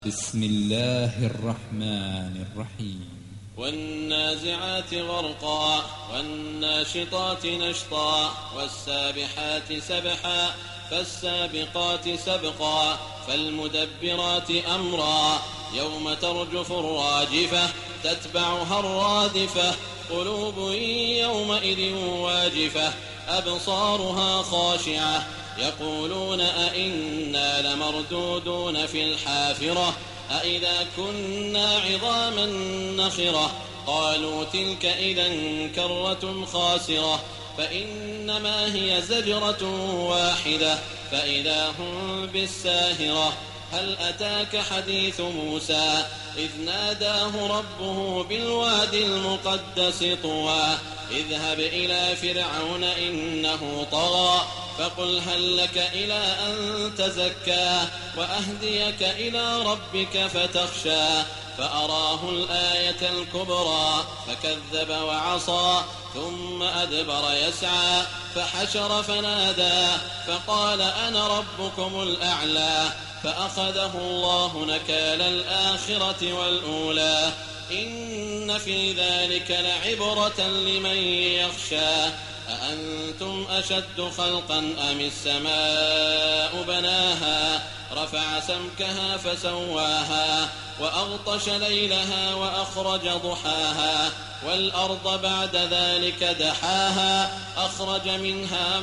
بسم الله الرحمن الرحيم والنازعات غرقا والناشطات نشطا والسابحات سبحا فالسابقات سبقا فالمدبرات أمرا يوم ترجف الراجفة تتبعها الرادفة قلوب يومئذ واجفة أبصارها خاشعة يقولون أئنا لمردودون في الحافرة أئذا كنا عظاما نخرة قالوا تلك إذا كرة خاسرة فإنما هي زجرة واحدة فإذا هم بالساهرة هل أتاك حديث موسى إذ ناداه ربه بالوادي المقدس طوى اذهب إلى فرعون إنه طغى فقل هل لك إلى أن تزكى وأهديك إلى ربك فتخشى فأراه الآية الكبرى فكذب وعصى ثم أدبر يسعى فحشر فنادى فقال أنا ربكم الأعلى فأخذه الله نكال الآخرة والأولى إن في ذلك لعبرة لمن يخشى أأنتم أشد خلقا أم السماء بناها رفع سمكها فسواها وأغطش ليلها وأخرج ضحاها والأرض بعد ذلك دحاها أخرج منها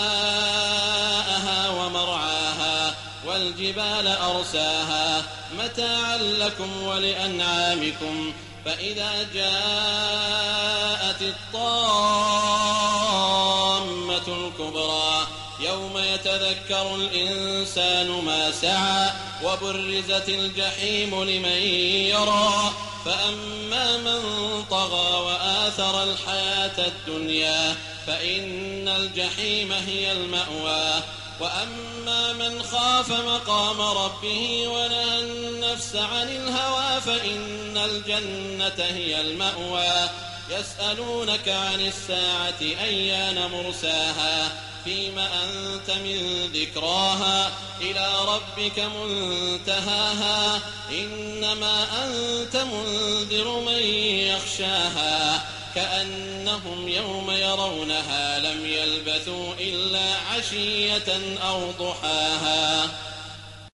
ماءها ومرعاها والجبال أرساها متاعا لكم ولأنعامكم فإذا جاءت الطامة الكبرى يوم يتذكر الإنسان ما سعى وبرزت الجحيم لمن يرى فأما من طغى وآثر الحياة الدنيا فإن الجحيم هي المأوى وأما من خاف مقام ربه ونهى النفس عن الهوى فإن الجنة هي المأوى يسألونك عن الساعة أيان مرساها فيم أنت من ذكراها إلى ربك منتهاها إنما أنت منذر من يخشاها كأنهم يوم يرونها لم يلبثوا إلا عشية أو ضحاها.